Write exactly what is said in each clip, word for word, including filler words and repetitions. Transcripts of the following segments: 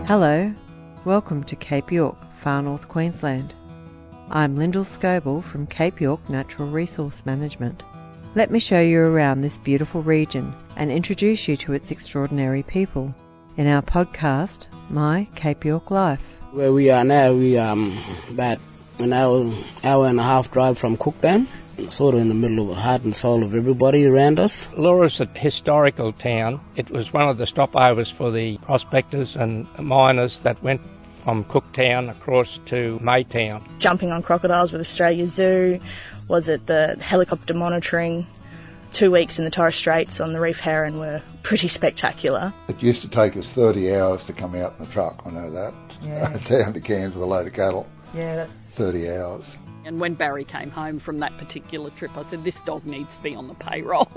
Hello, welcome to Cape York, far north Queensland. I'm Lyndall Scoble from Cape York Natural Resource Management. Let me show you around this beautiful region and introduce you to its extraordinary people in our podcast, My Cape York Life. Where we are now, we are um, about an hour, hour and a half drive from Cooktown, sort of in the middle of the heart and soul of everybody around us. Laura's a historical town. It was one of the stopovers for the prospectors and miners that went from Cooktown across to Maytown. Jumping on crocodiles with Australia Zoo, was it the helicopter monitoring? Two weeks in the Torres Straits on the reef heron were pretty spectacular. It used to take us thirty hours to come out in the truck, I know that, yeah. down to Cairns with a load of cattle. Yeah, that's... thirty hours. And when Barry came home from that particular trip, I said, this dog needs to be on the payroll.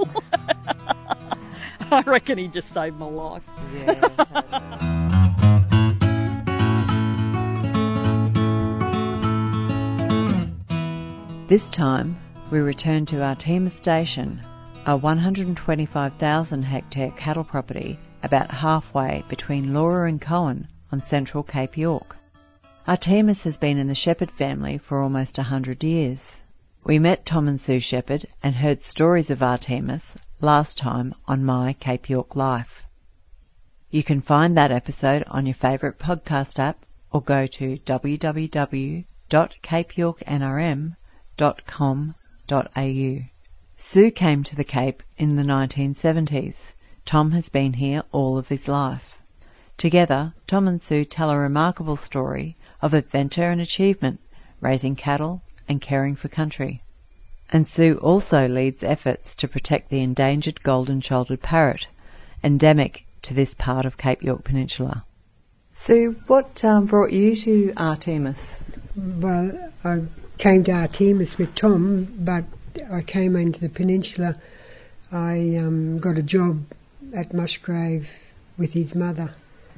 I reckon he just saved my life. Yeah. This time, we return to Artemis Station, a one hundred twenty-five thousand hectare cattle property about halfway between Laura and Cohen on central Cape York. Artemis has been in the Shepherd family for almost a hundred years. We met Tom and Sue Shepherd and heard stories of Artemis last time on My Cape York Life. You can find that episode on your favourite podcast app or go to w w w dot cape york n r m dot com dot a u. Sue came to the Cape in the nineteen seventies. Tom has been here all of his life. Together, Tom and Sue tell a remarkable story of adventure and achievement, raising cattle and caring for country. And Sue also leads efforts to protect the endangered golden-shouldered parrot, endemic to this part of Cape York Peninsula. Sue, what um, brought you to Artemis? Well, I came to Artemis with Tom, but I came into the peninsula. I um, got a job at Musgrave with his mother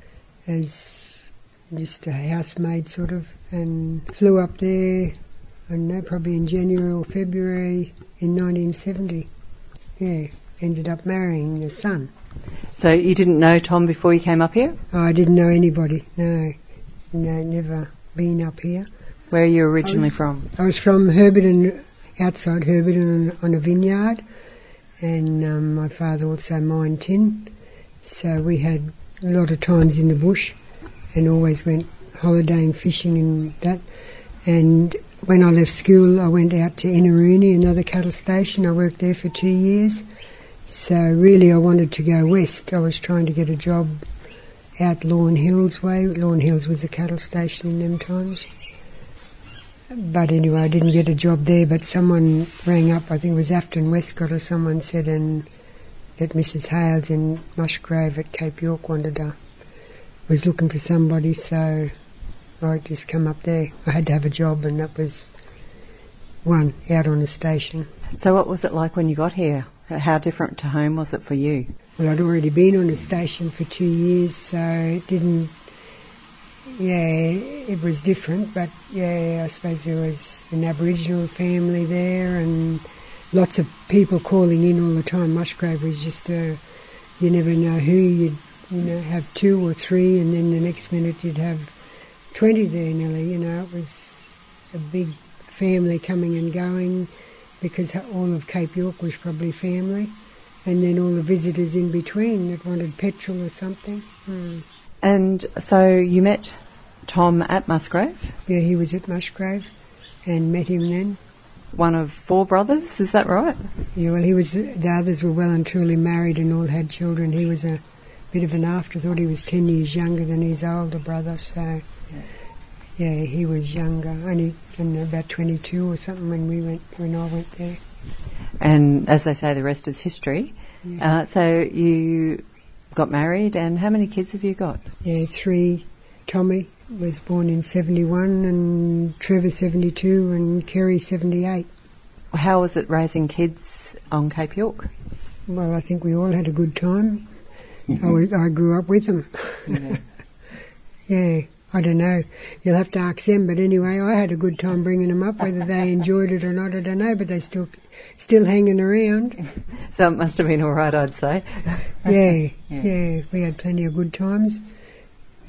as just a housemaid sort of, and flew up there, I don't know, probably in January or February in nineteen seventy. Yeah, ended up marrying the son. So you didn't know Tom before you came up here? Oh, I didn't know anybody, no. No, never been up here. Where are you originally I, from? I was from Herberton, outside Herberton on, on a vineyard, and um, my father also mined tin, so we had a lot of times in the bush and always went holidaying, fishing and that. And when I left school, I went out to Inneroony, another cattle station. I worked there for two years. So really I wanted to go west. I was trying to get a job out Lawn Hills way. Lawn Hills was a cattle station in them times. But anyway, I didn't get a job there, but someone rang up, I think it was Afton Westcott or someone said, and that Missus Hales in Musgrave at Cape York wanted to, was looking for somebody, so I just come up there. I had to have a job, and that was one, out on a station. So what was it like when you got here? How different to home was it for you? Well, I'd already been on a station for two years, so it didn't, yeah, it was different, but yeah, I suppose there was an Aboriginal family there and lots of people calling in all the time. Musgrave was just a, you never know who, you'd you know, have two or three, and then the next minute you'd have twenty there nearly, you know. It was a big family coming and going because all of Cape York was probably family, and then all the visitors in between that wanted petrol or something. Hmm. And so you met Tom at Musgrave? Yeah, he was at Musgrave and met him then. One of four brothers, is that right? Yeah, well, he was. The others were well and truly married and all had children. He was a bit of an afterthought. He was ten years younger than his older brother, so yeah, he was younger, only I don't know, about twenty-two or something when we went when I went there. And as they say, the rest is history. Yeah. Uh, so you got married, and how many kids have you got? Yeah, three. Tommy was born in seventy-one, and Trevor seventy-two, and Kerry seventy-eight. How was it raising kids on Cape York? Well, I think we all had a good time. I, was, I grew up with them. Yeah. Yeah, I don't know. You'll have to ask them. But anyway, I had a good time bringing them up. Whether they enjoyed it or not, I don't know. But they're still, still hanging around. So it must have been all right, I'd say. Yeah, yeah, yeah. We had plenty of good times. And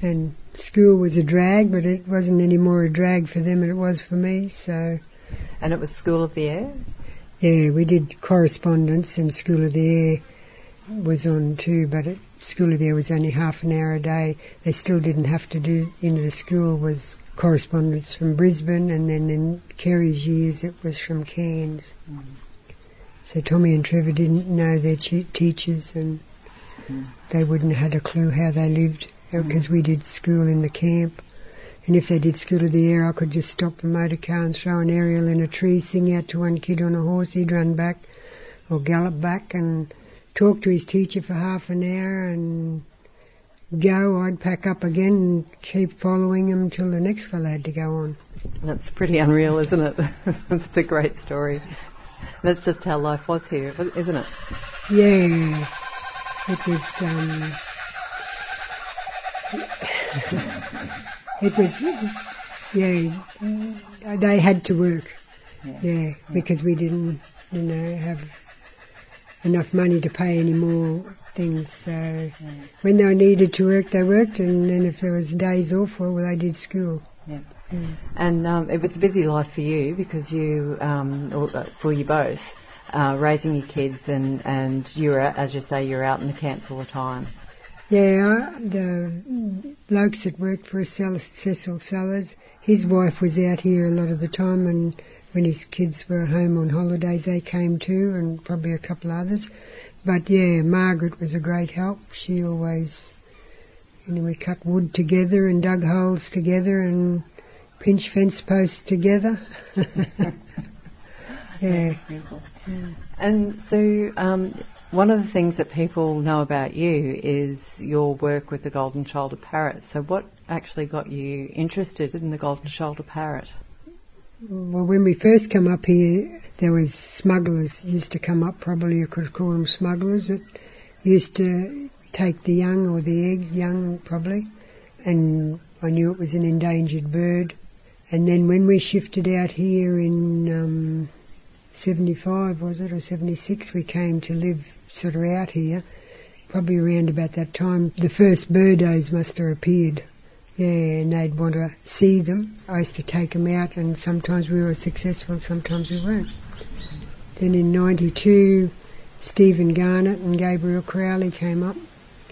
school was a drag, but it wasn't any more a drag for them than it was for me, so... And it was School of the Air? Yeah, we did correspondence, and School of the Air was on too, but it, School of the Air was only half an hour a day. They still didn't have to do, into the school was correspondence from Brisbane, and then in Kerry's years it was from Cairns. Mm. So Tommy and Trevor didn't know their che- teachers, and mm. they wouldn't have had a clue how they lived, because mm. we did school in the camp. And if they did School of the Air, I could just stop the motor car and throw an aerial in a tree, sing out to one kid on a horse. He'd run back or gallop back and talk to his teacher for half an hour and go. I'd pack up again and keep following him till the next fellow had to go on. That's pretty unreal, isn't it? It's a great story. That's just how life was here, isn't it? Yeah. It was... Um, it was... Yeah, they had to work. Yeah, yeah, because we didn't, you know, have enough money to pay any more things. So yeah. When they needed to work, they worked, and then if there was days off, well, they did school. Yeah. Mm. And um, it was a busy life for you because you, um, or for you both, uh, raising your kids, and, and you were, as you say, you're out in the camps all the time. Yeah, the blokes that worked for us, Cecil Sellers, his wife was out here a lot of the time, and when his kids were home on holidays, they came too, and probably a couple others. But yeah, Margaret was a great help. She always, you know, we cut wood together and dug holes together and pinched fence posts together. Yeah. And so, um, one of the things that people know about you is your work with the golden shoulder parrot. So what actually got you interested in the golden shoulder parrot? Well, when we first come up here, there was smugglers used to come up, probably you could call them smugglers, that used to take the young or the eggs, young probably, and I knew it was an endangered bird. And then when we shifted out here in um, seventy-five, was it, or seventy-six, we came to live sort of out here, probably around about that time, the first birdos must have appeared. Yeah, and they'd want to see them. I used to take them out, and sometimes we were successful, sometimes we weren't. Then in ninety-two, Stephen Garnett and Gabriel Crowley came up.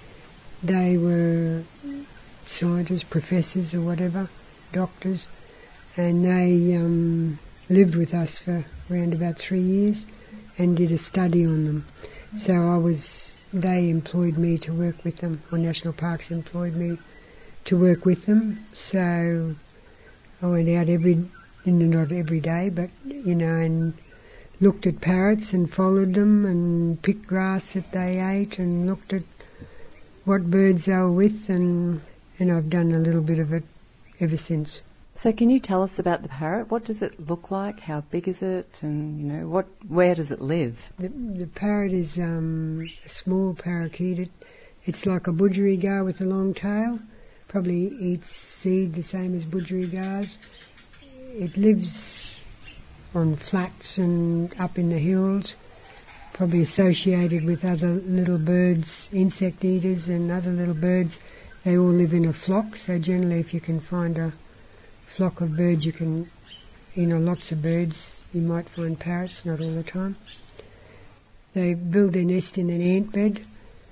They were scientists, professors or whatever, doctors, and they um, lived with us for around about three years and did a study on them. So I was, they employed me to work with them, or National Parks employed me to work with them. So I went out every, you know, not every day, but, you know, and looked at parrots and followed them and picked grass that they ate and looked at what birds they were with, and, and I've done a little bit of it ever since. So can you tell us about the parrot? What does it look like? How big is it? And, you know, what, where does it live? The, the parrot is um, a small parakeet. It, it's like a budgerigar with a long tail. Probably eats seed the same as budgerigars. It lives on flats and up in the hills, probably associated with other little birds, insect eaters and other little birds. They all live in a flock, so generally if you can find a flock of birds, you can, you know, lots of birds, you might find parrots, not all the time. They build their nest in an ant bed,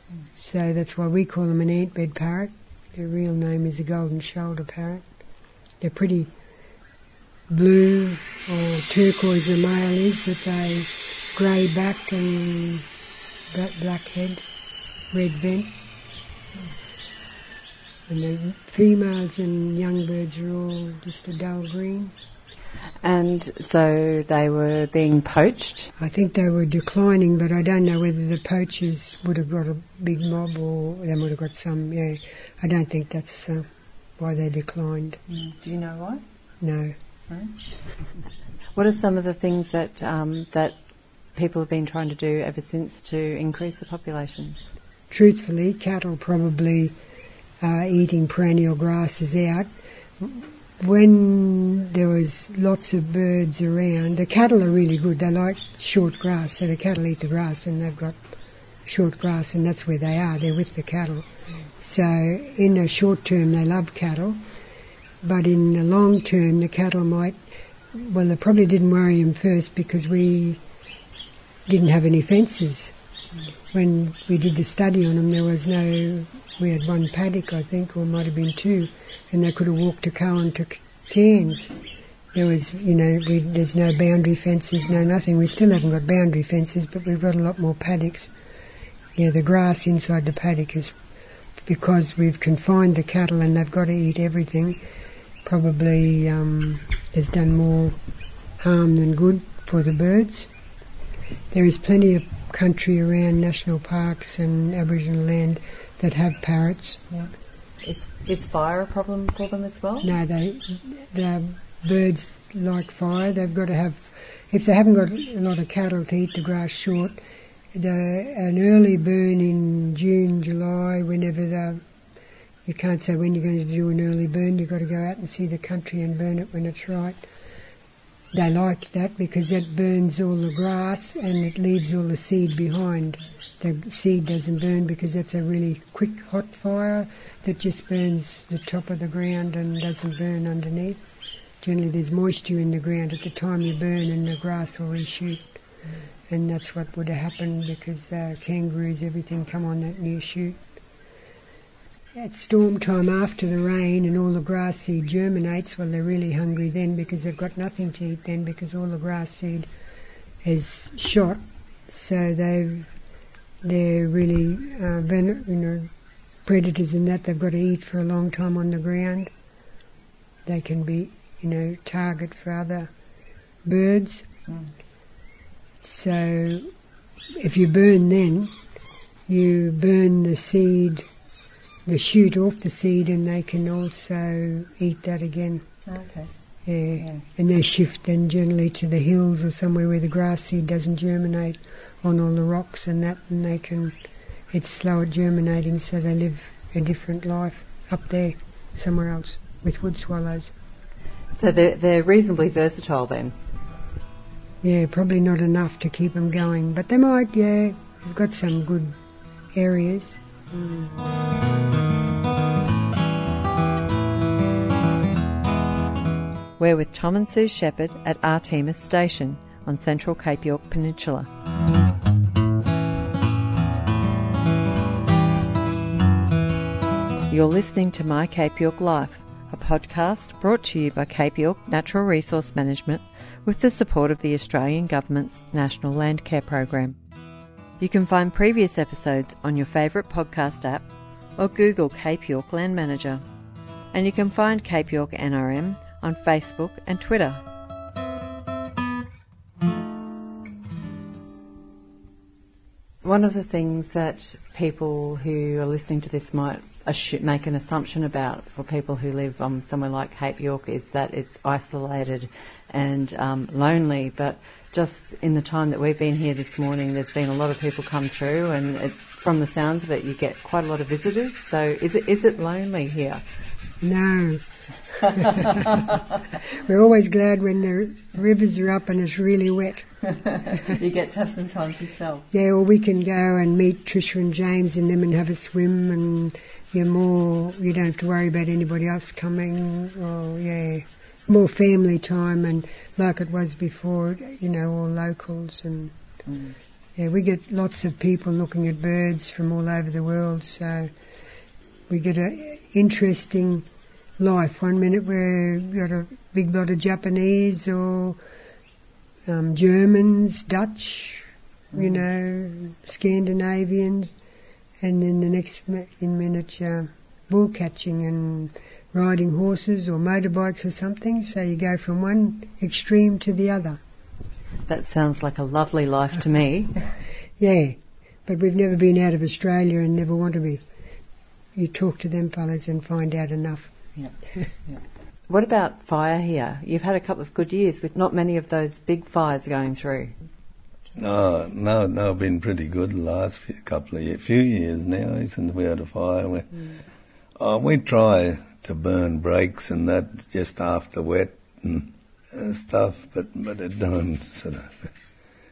so that's why we call them an ant bed parrot. Their real name is a golden shoulder parrot. They're pretty blue or turquoise, the male is, with a grey back and black head, red vent. And the females and young birds are all just a dull green. And so they were being poached? I think they were declining, but I don't know whether the poachers would have got a big mob or they would have got some, yeah. I don't think that's uh, why they declined. Mm. Do you know why? No. No? What are some of the things that um, that people have been trying to do ever since to increase the populations? Truthfully, cattle probably uh, eating perennial grasses out. When there was lots of birds around, the cattle are really good. They like short grass, so the cattle eat the grass and they've got short grass, and that's where they are. They're with the cattle. So in the short term they love cattle, but in the long term the cattle might, well, they probably didn't worry them first because we didn't have any fences. When we did the study on them there was no, we had one paddock I think, or might have been two, and they could have walked to Cowan to Cairns. There was, you know, we, there's no boundary fences, no nothing. We still haven't got boundary fences, but we've got a lot more paddocks. Yeah, the grass inside the paddock is, because we've confined the cattle and they've got to eat everything, probably um, has done more harm than good for the birds. There is plenty of country around national parks and Aboriginal land that have parrots. Yeah. Is, is fire a problem for them as well? No, they, the birds like fire. They've got to have, if they haven't got a lot of cattle to eat the grass short, the, an early burn in June, July, whenever the, you can't say when you're going to do an early burn, you've got to go out and see the country and burn it when it's right. They like that because that burns all the grass and it leaves all the seed behind. The seed doesn't burn because that's a really quick hot fire that just burns the top of the ground and doesn't burn underneath. Generally there's moisture in the ground at the time you burn and the grass will reshoot. Mm. And that's what would have happened because uh, kangaroos, everything come on that new shoot. At storm time after the rain and all the grass seed germinates, well they're really hungry then because they've got nothing to eat then because all the grass seed is shot. So they've, they're really uh, ven- you know, predators in that they've got to eat for a long time on the ground. They can be, you know, target for other birds. Mm. So if you burn then, you burn the seed, the shoot off the seed, and they can also eat that again. Okay. Yeah. yeah. And they shift then generally to the hills or somewhere where the grass seed doesn't germinate on all the rocks and that, and they can, it's slow at germinating, so they live a different life up there, somewhere else, with wood swallows. So they're, they're reasonably versatile then? Yeah, probably not enough to keep them going, but they might, yeah. They've got some good areas. Mm. We're with Tom and Sue Shepherd at Artemis Station on Central Cape York Peninsula. You're listening to My Cape York Life, a podcast brought to you by Cape York Natural Resource Management with the support of the Australian Government's National Land Care Program. You can find previous episodes on your favourite podcast app or Google Cape York Land Manager. And you can find Cape York N R M on Facebook and Twitter. One of the things that people who are listening to this might assu- make an assumption about for people who live um, somewhere like Cape York is that it's isolated and um, lonely, but just in the time that we've been here this morning there's been a lot of people come through, and it, from the sounds of it you get quite a lot of visitors. So is it is it lonely here? No. We're always glad when the rivers are up and it's really wet. You get to have some time to yourself. Yeah, or we can go and meet Trisha and James and them and have a swim, and you're more, you don't have to worry about anybody else coming, or yeah, more family time, and like it was before, you know, all locals. And mm. yeah, we get lots of people looking at birds from all over the world, so we get a interesting life. One minute we've got a big lot of Japanese or um, Germans, Dutch, mm. you know, Scandinavians, and then the next minute uh, bull catching and riding horses or motorbikes or something. So you go from one extreme to the other. That sounds like a lovely life to me. Yeah, but we've never been out of Australia and never want to be. You talk to them fellas and find out enough. Yeah. yeah. What about fire here? You've had a couple of good years with not many of those big fires going through. No, no, no, been pretty good the last few, couple of years, few years now since we had a fire. We, mm. oh, we try to burn breaks and that just after wet and uh, stuff, but but it don't sort of.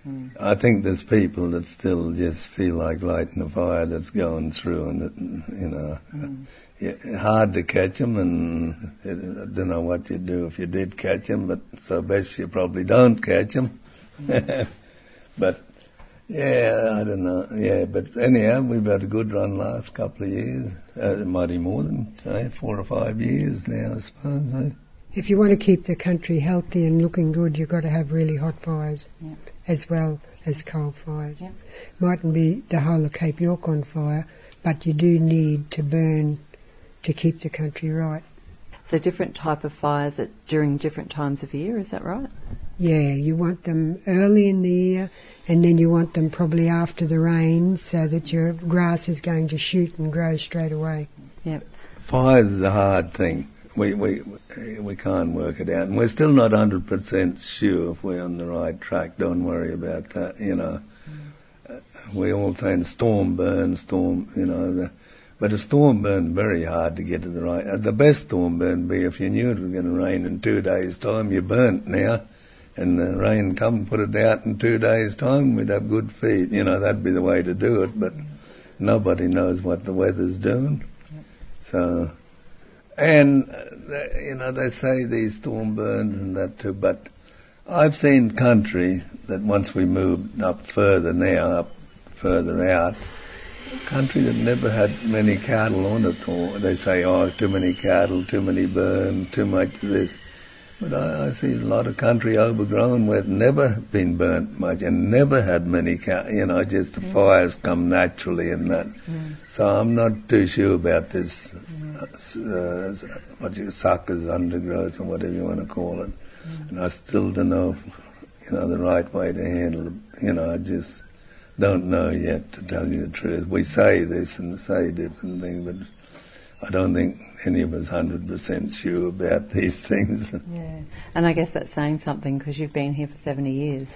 Mm. I think there's people that still just feel like lighting a fire that's going through, and it, you know, mm. yeah, hard to catch them, and it, I don't know what you'd do if you did catch them, but so best you probably don't catch them. Mm. But yeah, I don't know. Yeah, but anyhow, we've had a good run last couple of years. Uh, mighty more than eh, four or five years now, I suppose. Eh? If you want to keep the country healthy and looking good, you've got to have really hot fires, yeah, as well as coal fires. Yeah. Mightn't be the whole of Cape York on fire, but you do need to burn to keep the country right. So different type of fires at, during different times of year, is that right? Yeah, you want them early in the year, and then you want them probably after the rain, so that your grass is going to shoot and grow straight away. Yep. Fires is a hard thing. We we we can't work it out, and we're still not one hundred percent sure if we're on the right track. Don't worry about that, you know. Mm. Uh, we all saying storm burn, storm, you know. The, but a storm burn very hard to get to the right. Uh, the best storm burn be if you knew it was going to rain in two days' time. You burnt now, and the rain come put it out in two days' time. We'd have good feed. You know, that'd be the way to do it. But nobody knows what the weather's doing, so. And, uh, you know, they say these storm burns and that too, but I've seen country that once we moved up further now, up further out, country that never had many cattle on it, or they say, oh, too many cattle, too many burn, too much of this. But I, I see a lot of country overgrown where it never been burnt much and never had many cattle, you know, just the mm. fires come naturally and that. Mm. So I'm not too sure about this. Uh, what you suckers, undergrowth, or whatever you want to call it, mm. and I still don't know, if, you know, the right way to handle it. You know, I just don't know yet, to tell you the truth. We say this and say different things, but I don't think any of us hundred percent sure about these things. Yeah, and I guess that's saying something because you've been here for seventy years.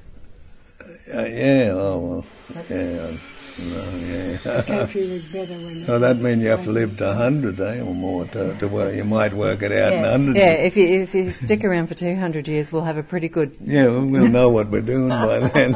Uh, yeah. Oh well. That's yeah. No, yeah. The country was better when so that means you have to live to a hundred, eh, or more to, to work. You might work it out yeah. in a hundred. Yeah, if you if you stick around for two hundred years, we'll have a pretty good. Yeah, we'll know what we're doing by then.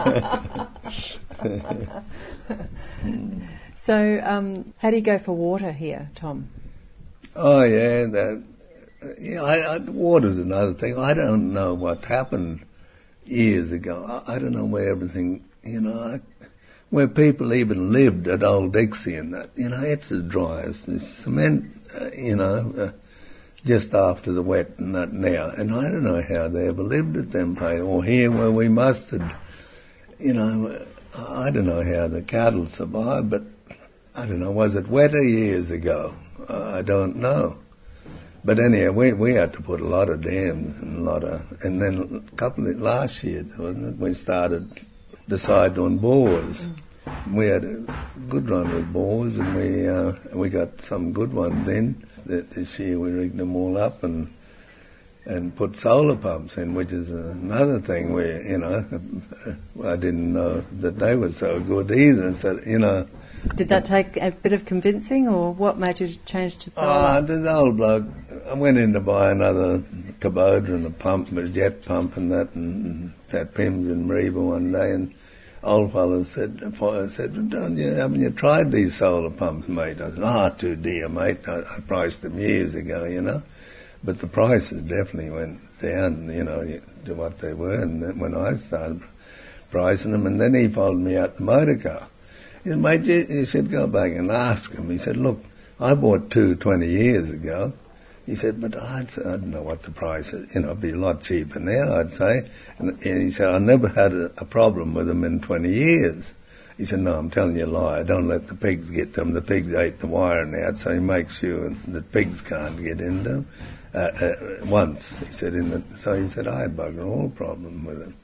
So, um, how do you go for water here, Tom? Oh yeah, that. Yeah, I, I, water's another thing. I don't know what happened years ago. I, I don't know where everything. You know. I, Where people even lived at Old Dixie and that, you know, it's as dry as this cement, uh, you know, uh, just after the wet and that now. And I don't know how they ever lived at them places, or here where we mustard, you know, I don't know how the cattle survived, but I don't know, was it wetter years ago? Uh, I don't know. But anyhow, we we had to put a lot of dams and a lot of, and then a couple of, last year, wasn't it, we started decided on bores. Mm. We had a good run with bores, and we uh, we got some good ones in. This year we rigged them all up and and put solar pumps in, which is another thing where, you know, I didn't know that they were so good either. So, you know. Did that take a bit of convincing, or what made you change to solar? Ah, uh, the old bloke, I went in to buy another Kubota and a pump, a jet pump and that, and at Pims in Mareeba one day, and old fellow said, I said, don't you, haven't you tried these solar pumps, mate? I said, ah, oh, too dear, mate. I, I priced them years ago, you know. But the prices definitely went down, you know, to what they were, and then when I started pricing them, and then he followed me out the motor car. He said, mate, you, you should go back and ask him. He said, look, I bought two twenty years ago. He said, but I'd say, I don't know what the price is. You know, it'd be a lot cheaper now, I'd say. And, and he said, I never had a, a problem with them in twenty years. He said, no, I'm telling you a lie. Don't let the pigs get them. The pigs ate the wiring out, so he makes sure that pigs can't get in them. Uh, uh, once, he said, in the, so he said, I had bugger all problem with them.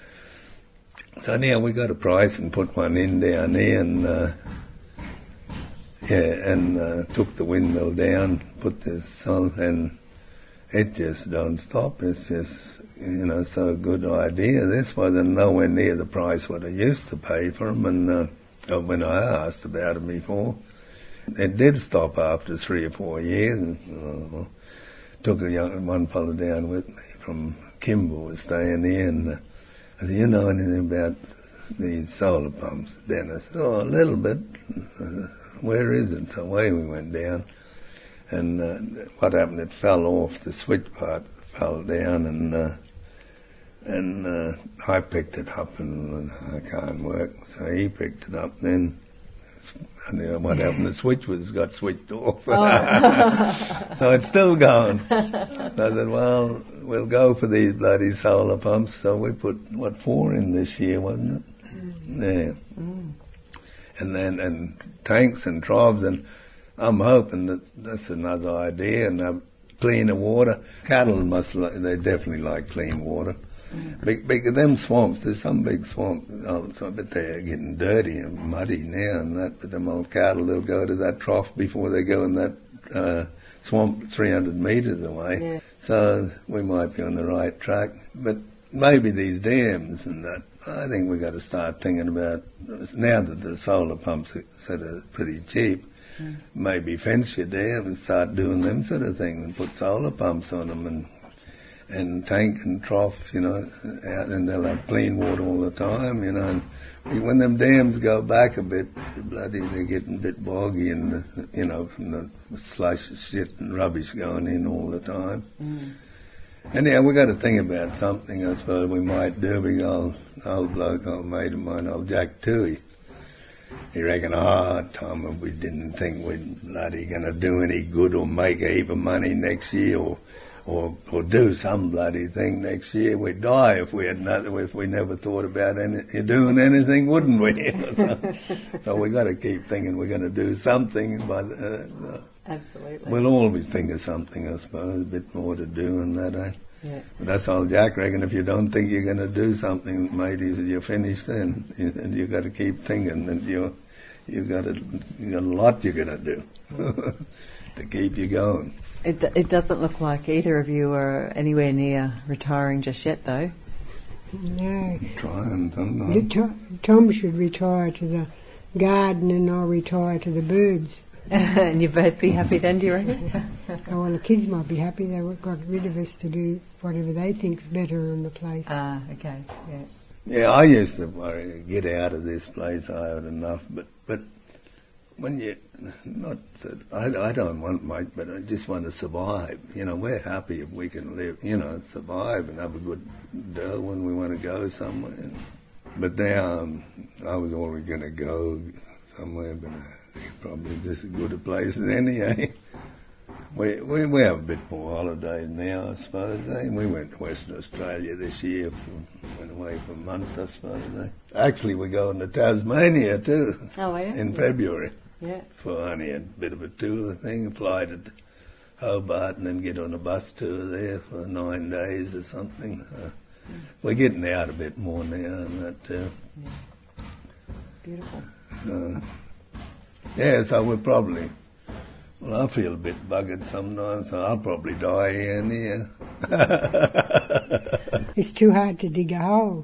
So now we got a price and put one in down there, and uh, yeah, and uh, took the windmill down, put this on, and it just don't stop. It's just, you know, so good idea. This wasn't nowhere near the price what I used to pay for them, and uh, when I asked about them before, it did stop after three or four years. And, uh, took a young one fellow down with me from Kimber, was staying there, and uh, I said, you know anything about these solar pumps, Dennis? Oh, a little bit. Uh, where is it? So away we went down. And uh, what happened, it fell off, the switch part fell down, and uh, and uh, I picked it up, and I can't work. So he picked it up, then and uh, what happened, the switch was got switched off. Oh. So it's still going. So I said, well, we'll go for these bloody solar pumps. So we put, what, four in this year, wasn't it? Yeah. Mm. And then, and tanks and troughs, and I'm hoping that that's another idea, and uh, cleaner water. Cattle must, li- they definitely like clean water. Mm. Big, big, them swamps, there's some big swamps, oh, so I bet they're getting dirty and muddy now and that, but them old cattle, they'll go to that trough before they go in that uh, swamp three hundred metres away. Yeah. So we might be on the right track. But maybe these dams and that, I think we've got to start thinking about, now that the solar pumps are sort of pretty cheap, mm. maybe fence your dam and start doing them sort of things and put solar pumps on them and and tank and trough, you know, out, and they'll have clean water all the time, you know. And when them dams go back a bit, bloody, they're getting a bit boggy and, you know, from the slush shit and rubbish going in all the time. Mm. And yeah, we got to think about something, I suppose we might do. Big old, old bloke, old mate of mine, old Jack Toohey. He reckoned, oh, Tom, if we didn't think we'd bloody going to do any good or make a heap of money next year or Or, or do some bloody thing next year, we'd die if we had not, if we never thought about any, doing anything, wouldn't we? so, so we got to keep thinking we're going to do something. But uh, absolutely, we'll always think of something, I suppose, a bit more to do and that. Eh? Yeah. But that's all Jack reckon. If you don't think you're going to do something, mate, he said, you're finished then, and you got to keep thinking that you you got a you got a lot you're going to do to keep you going. It, it doesn't look like either of you are anywhere near retiring just yet, though. No. Trying sometimes. Tom, Tom should retire to the garden and I'll retire to the birds. And you'd both be happy then, do you reckon? Oh, well, the kids might be happy. They got rid of us to do whatever they think's better on the place. Ah, okay, yeah. Yeah, I used to worry, get out of this place, I had enough, but, but when you, not that, I, I don't want much, but I just want to survive. You know, we're happy if we can live, you know, survive and have a good dough when we want to go somewhere. And, but now um, I was always going to go somewhere, but probably just as good a place as any, eh? We, we we have a bit more holidays now, I suppose, eh? We went to Western Australia this year, for, went away for a month, I suppose, eh? Actually, we're going to Tasmania too, oh, yeah? in February. Yeah. For only a bit of a tour thing, fly to Hobart and then get on a bus tour there for nine days or something. Uh, mm. We're getting out a bit more now and that too. Yeah. Beautiful. Uh, yeah, so we're probably, well, I feel a bit buggered sometimes, so I'll probably die here and here. It's too hard to dig a hole.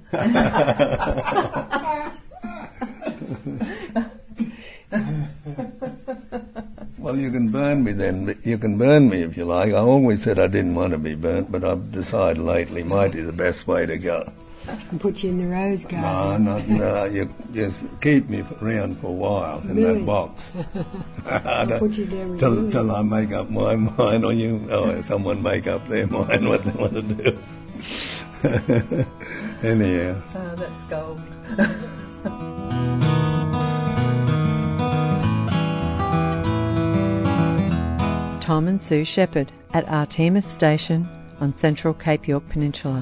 Well, you can burn me then. You can burn me if you like. I always said I didn't want to be burnt, but I've decided lately might be the best way to go. And put you in the rose garden. No, not, no, you just keep me around for a while in really? that box. I'll put you there with till, till I make up my mind, or you, or someone make up their mind what they want to do. Anyhow. Oh, that's gold. Tom and Sue Shepherd at Artemis Station on Central Cape York Peninsula.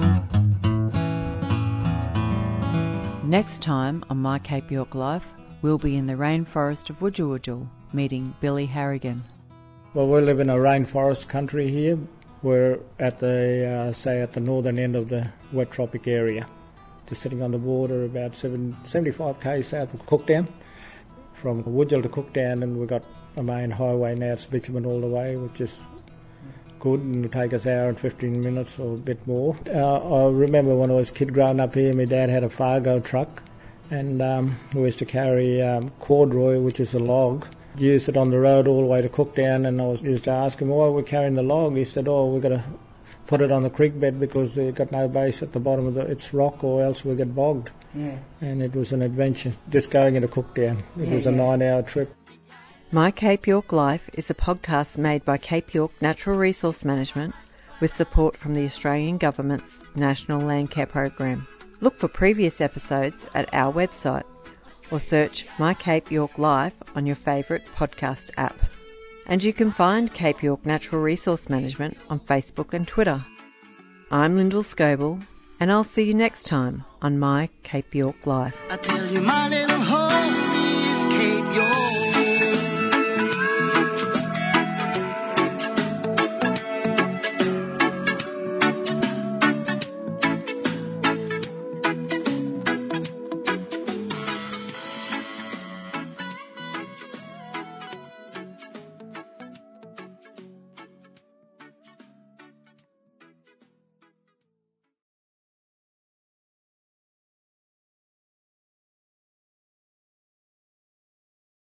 Next time on My Cape York Life, we'll be in the rainforest of Wujal meeting Billy Harrigan. Well, we live in a rainforest country here. We're at the, uh, say, at the northern end of the wet tropic area. Just sitting on the border about seven, seventy-five k south of Cooktown. From Wujal to Cooktown, and we've got a main highway now, it's bitumen all the way, which is good, and it'll take us an hour and fifteen minutes or a bit more. Uh, I remember when I was a kid growing up here, my dad had a Fargo truck, and um, we used to carry um, corduroy, which is a log. Used it on the road all the way to Cooktown, and I was used to ask him, why are we carrying the log? He said, oh, we've got to put it on the creek bed because they got no base at the bottom of the, it's rock, or else we get bogged. Yeah. And it was an adventure, just going into Cooktown. It Yeah, was a yeah. nine-hour trip. My Cape York Life is a podcast made by Cape York Natural Resource Management with support from the Australian Government's National Land Care Program. Look for previous episodes at our website or search My Cape York Life on your favourite podcast app. And you can find Cape York Natural Resource Management on Facebook and Twitter. I'm Lyndall Scoble, and I'll see you next time on My Cape York Life. I tell you, my little